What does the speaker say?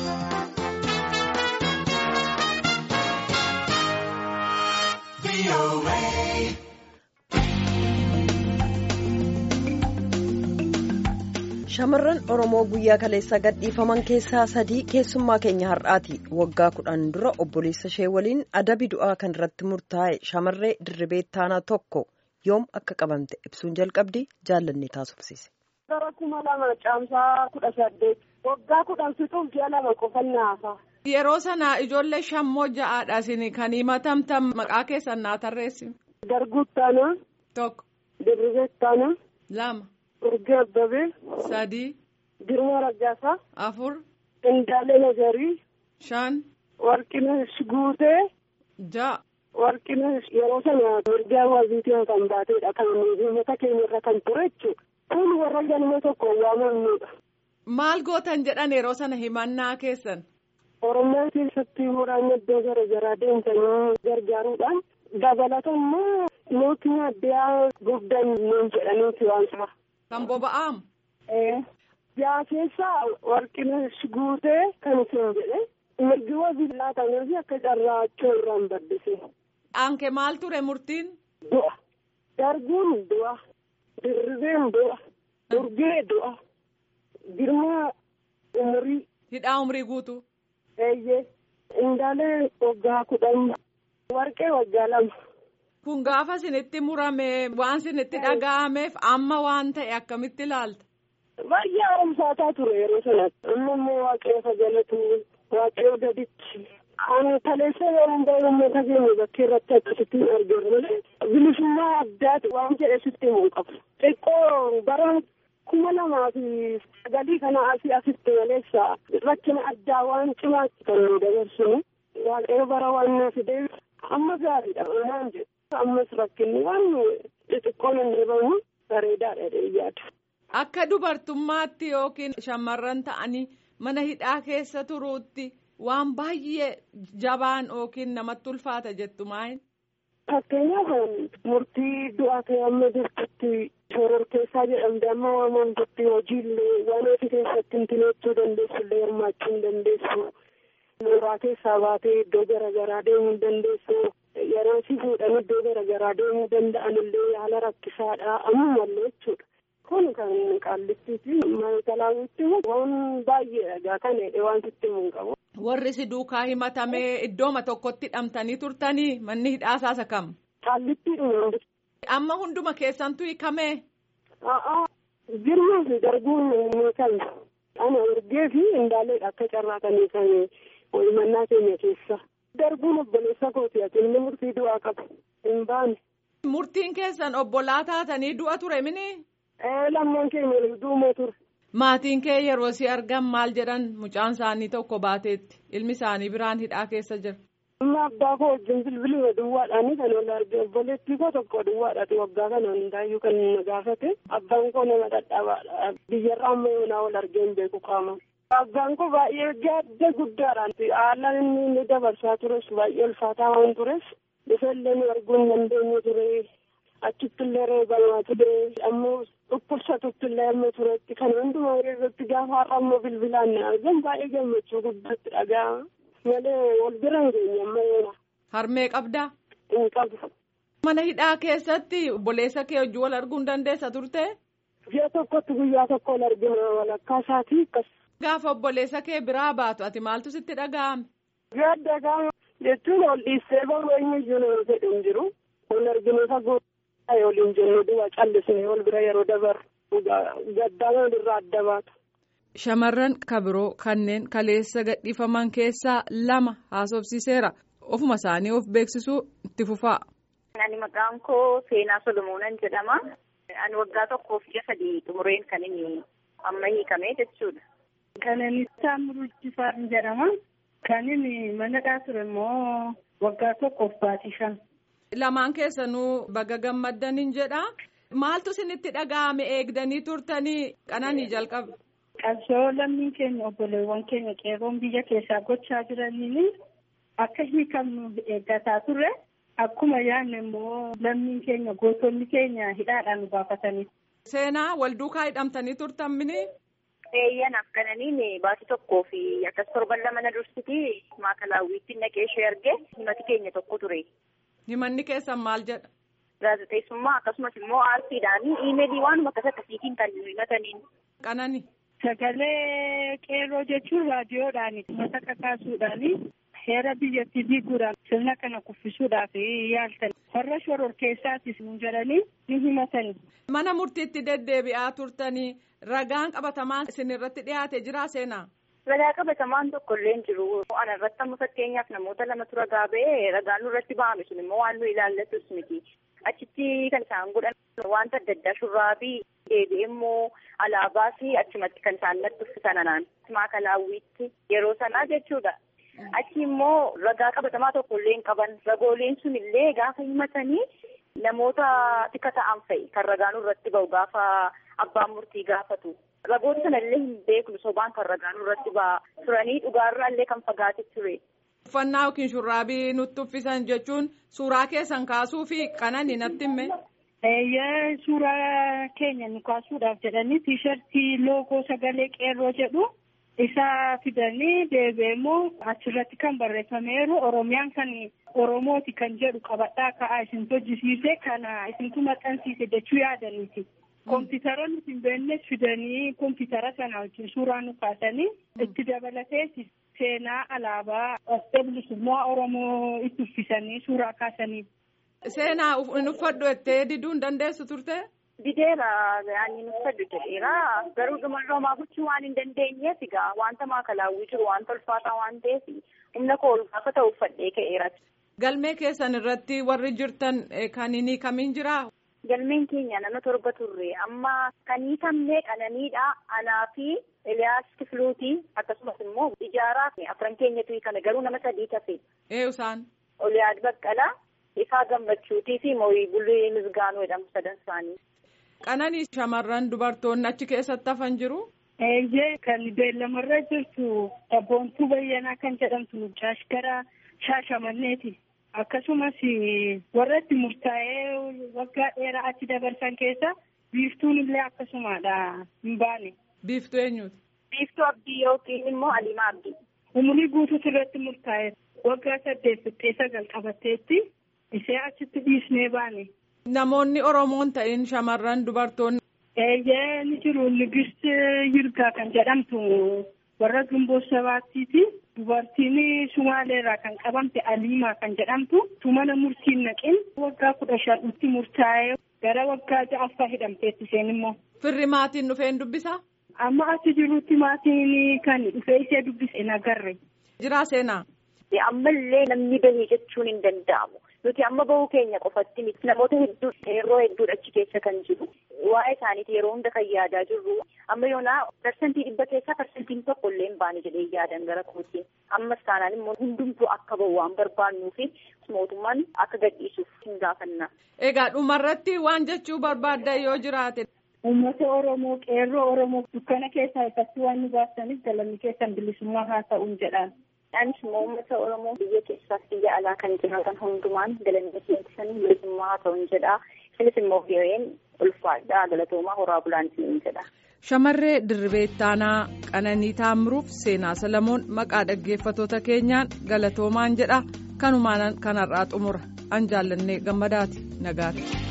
Shamarran Oromoo guyyaa kaleessaa gadhiifaman keessaa 3 keessummaa keenya har'aati. Waggaa 10 dura obboleessa ishee waliin adabi du'aa kan irratti murtaa'e shamarree Dirribee Taanaa tokko yoom akka qabamte ibsuun jalqabdi jaallannee taasifsiise. Bara 2000 caamsaa 18 waggaa 10 fixuuf ji'a 2 qofannaafa. Yeroo sana ijoollee 5 isin kan himatamtan maqaa keessan naa tarreessi. Darguu Taanaa 1 Dirribee Taanaa 2 Urgee Abbabee 3 Girmaa Raggaasaa 4 Indaalee Nazarii 5 Warqinesh Guutee 6 Warqinesh yeroo sana mirgaa waziitii kan baateedha kan uummata keenya irra kan ture jechuudha. Kun warra galma tokko waamamnudha. Maal gootan jedhan yeroo sana himannaa keessan? Oromiyaa keessatti waraanni iddoo gara garaa deemsanii gargaaruudhaan dabalata immoo mootummaa addaa guddan nuun jedhaniiti waan sana. Kan boba'aam? Yaa keessaa Warqinesh Guutee kan isin jedhe mirgi waziilaa kanarri akka carraachuu irraan baddise. Aanke maal ture murtiin? Du'a. Darguun du'a. Dirribeen du'a. Urgee du'a. Girmaa umurii. Hidhaa umrii guutu. Eeyyee. Indaalee waggaa 10. Warqee waggaa 2. Kun gaafa isinitti murame waan isinitti dhaga'ameef amma waan ta'e akkamitti ilaalta? Baay'ee haaromsaataa ture yeroo sanatti. Amma immoo waaqayyo jalatu waaqayyo gaditti. Ani taleessee yeroo hundaa uummata keenya bakkee irratti akkasitti argamu malee bilisummaa addaati waan jedhe sitti himuu qabu. Xiqqoo bara 2009 kana asitti maleessa rakkina addaa waan cimaatti kan nu dabarsinu. Waaqayyo bara waan na fideef amma gaariidha waan jedhu. Ammas rakkinni waan xixiqqoon hin dhibamu bareedaadha yaada. Akka dubartummaatti yookiin shamarran ta'anii mana hidhaa keessa turuutti waan baay'ee jabaan yookiin namatti ulfaata jettu maayin? Fakkeenyaaf murtii du'aa ta'e amma jirtutti shororkeessaa jedhamte amma waamamtutti hojiillee waan ofii keessatti hintineechuu dandeessu illee hirmaachuu hin dandeessu. Mooraa keessaa baatee iddoo garaagaraa deemuu hin dandeessu. Yeroo si fuudhan iddoo garaagaraa deemuu danda'an illee haala rakkisaadha ammallee jechuudha. Kun kan qaallittiifi maayikalaawwitti waan baay'eedha kan jedhe waan sitti himuun qabu. Warri si duukaa himatamee iddooma tokkotti hidhamtanii turtanii manni hidhaasaa isa kam? Qaallittiidhuma. Amma hunduma keessantu hiikamee? Girmaa fi darguun hiikame. Ana Urgee fi Indaaleedha akka carraaqanii kan walmannaa keenya keessa. Darguun obboleessa kooti ati inni murtii du'aa qabu hin baane. Murtiin keessan obbolaa taatanii du'a ture mini? Lammaan keenya du'uma ture. Maatiin kee yeroo si argan maal jedhan mucaan isaanii tokko baateetti ilmi isaanii biraan hidhaa keessa jira. Amma abbaa koo wajjin bilbiluma duwwaadhaanii kan wal arge obboleettii koo tokko duwwaadhaati waggaa kana hundaayyuu kan na gaafate abbaan koo nama dadhabaadha biyyarraa amma yoonaa wal argee hin beeku qaama. Abbaan koo baay'ee gadda guddaadhaan haalaan inni dabarsaa tures baay'ee ulfaataa waan tures isallee nu arguu hin dandeenye ture achitti illee reebamaa ture ammoo dhukkubsatutti illee amma turetti kan hundumaa irratti gaafa har'a ammoo bilbilaan na argan baay'ee gammachuu guddaatti dhaga'ama malee wal bira hin geenye amma yoona. Harmee qabdaa? Hin qabu. Mana hidhaa keessatti obboleessa kee wajjin wal arguu hin dandeessa turte? Ji'a tokkotti guyyaa tokko wal argina walakkaa isaatii akkas. Gaafa obboleessa kee biraa baatu ati maaltu sitti dhaga'ame? Gadda gaafa jechuun ol dhiistee bahu eenyuyyuu nama fedhu hin jiru. Wal arginu fagoo ta'e waliin jennu du'a callisnee wal bira yeroo dabarru gaddaa irraa adda baatu. Shamarran kabiroo kanneen kaleessa gadhiifaman keessaa 2 haasofsiiseera. Ofuma isaanii of beeksisuu itti fufaa. Ani maqaan koo Seenaa Solomoonan jedhama. Ani waggaa 1.3 xumureen kan inni amma hiikamee jechuudha. Kan inni Saamuruu Jifaar jedhama. Kan inni mana hidhaa ture immoo waggaa 1.5. Lamaan keessanuu baga gammaddaniin jedha. Maaltu isinitti dhaga'ame eegdanii turtanii qananii jalqaba? Qabsoo lammiin keenya obboleewwan keenya qeerroon biyya keessaa gochaa jiraniin akka hiikamnu eeggataa turre. Akkuma yaadne immoo lammiin keenya gootonni keenya hidhaadhaan nu baafatanii. Seenaa wal duukaa hidhamtanii turtan mini? Eeyyanaaf kananiin baatii tokkoo fi akkas torban lama na dursiti maakalaawwiitti naqee ishee arge himati keenya tokko ture. Himanni keessan maal jedha? Gaazexeessummaa akkasumas immoo aartiidhaan iimeelii waanuma akkasiitiin kan himataniin. Qanani. Sagalee qeerroo jechuun raadiyoodhaan mata kakaasuudhaan heera biyyattii diiguudhaan sirna kana kuffisuudhaaf yaaltan warra shororkeessaattis nu jedhanii ni himatani. Mana murtiitti deddeebi'aa turtanii ragaan qabatamaan isin irratti dhiyaate jira seenaa? Ragaa qabatamaan tokko illee hin jiru. Ana irratti amma fakkeenyaaf namoota lamatu ragaa ba'ee ragaan nurratti ba'ame sun immoo waan nu ilaallatus miti. Achitti kan isaan godhan wanta adda addaa shurraabii deebi'ee immoo alaabaa fi achumatti kan isaan natti uffisan anaan maakalaawwiitti yeroo sanaa jechuudha. Achi immoo ragaa qabatamaa tokko illee hin qaban. Ragooleen sun illee gaafa himatanii namoota tika ta'an fa'i kan ragaan irratti ba'u gaafa abbaan murtii gaafatu. Ragoota sana illee hin beeknu sobaan kan ragaan irratti ba'a turanii dhugaarraa illee kan fagaate ture. Uffannaa yookiin shurraabii nutti uffisan jechuun suuraa keessan kaasuu fi qanani natti himme. Suuraa keenya nu kaasuudhaaf jedhanii tiishartii loogoo sagalee qeerroo jedhu isa fidanii deebi'ee immoo achirratti kan barreeffameeru Oromiyaan kan Oromooti kan jedhu qabadhaa ka'aa isin hojjisiise kana isintu maxxansiise jechuu yaadaniiti. Kompiitara nuti hin beeknes fidanii kompiitara sana wajjin suuraa nu kaasanii itti dabalatee seenaa alaabaa bilisummaa Oromoo itti uffisanii suuraa kaasanii. Seenaa hin uffadhu jettee diduu hin dandeessu turte? Dideera yaani uffadhu jedheera garuu dhumarra homaa gochuu waan hin dandeenyeef egaa wanta maakalaawwii jiru wanta ulfaataa waan ta'eef humna koo ulfaafa ta'u uffadhee ka'eera. Galmee keessan irratti warri jirtan kaniinii kamiin jiraa? Galmeen keenya nama 7 turre amma kan hiikamnee Qananiidha anaa fi Eliyaas Kifiluuti akkasumas immoo ijaaraa fi afran keenyatu kana garuu nama 3 tafe. Isaan? Oliyaad Baqqalaa, Ifaa Gammachuutii fi Mooyii Bullee Misgaanuu jedhamu 3 isaanii. Qananii shamarran dubartoonni achi keessatti hafan jiru? Kan beellamarra jirtu Abboontuu Bayyanaa kan jedhamtu gara Shaashamanneeti. Akkasumas warra itti murtaa'ee waggaa dheeraa achi dabarsan keessa biiftuun illee akkasumadha hin baane. Biiftuu eenyuuti? Biiftuu Abdii yookiin immoo Alimaa Abdii. Umurii guutuutu irratti murtaa'e waggaa 8-9 qabatteetti ishee achitti dhiisnee baane. Namoonni Oromoon ta'in shamarran dubartoonni. Ni jiru Nigist Yirgaa kan jedhamtu warra Gimboo Sabaatiiti. Dubartiin Sumaaleerraa kan qabamte Aliimaa kan jedhamtu mana murtiin naqin waggaa 15tti murtaa'ee gara waggaa 6 hidhamteetti isheen immoo. Firri maatiin dhufeen dubbisaa? Amma achi jirutti maatiin kan dhufee ishee dubbise hin agarre. Jiraa seenaa? Ammallee namni bahee jechuun hin danda'amu. Nuti amma bahuu keenya qofatti miti namoota hedduu yeroo hedduudha achi keessa kan jiru. Waa'ee isaaniiti yeroo hunda kan yaadaa jirru. Amma yoonaa parsantii 100 keessaa parsantiin tokko illee hin baane jedhee yaadan gara kootiin. Ammas taanaan immoo hundumtuu akka bahu waan barbaannuu fi mootummaan akka gadhiisuuf hin gaafanna. Egaa dhumarratti waan jechuu barbaadda yoo jiraate. Uummata Oromoo qeerroo Oromoo dukkana keessaa ifatti waan nu baasaniif galanni keessan bilisummaa haa ta'uun jedhaan. Anis immoo uummata Oromoo biyya keessaas biyya alaa kan jiraatan hundumaan galanni keessan bilisummaa haa ta'uun jedhaa. Isinis immoo biyyoon ulfaadhaa galatoomaa horaa bulaan siin jedha. Shamarree Dirribee Ittaanaa Qananii Taamruuf Seenaa Salamoon maqaa dhaggeeffattoota keenyaan galatoomaan jedha. Kanumaan kanarraa xumura. An jaallannee gammadaati nagaatti.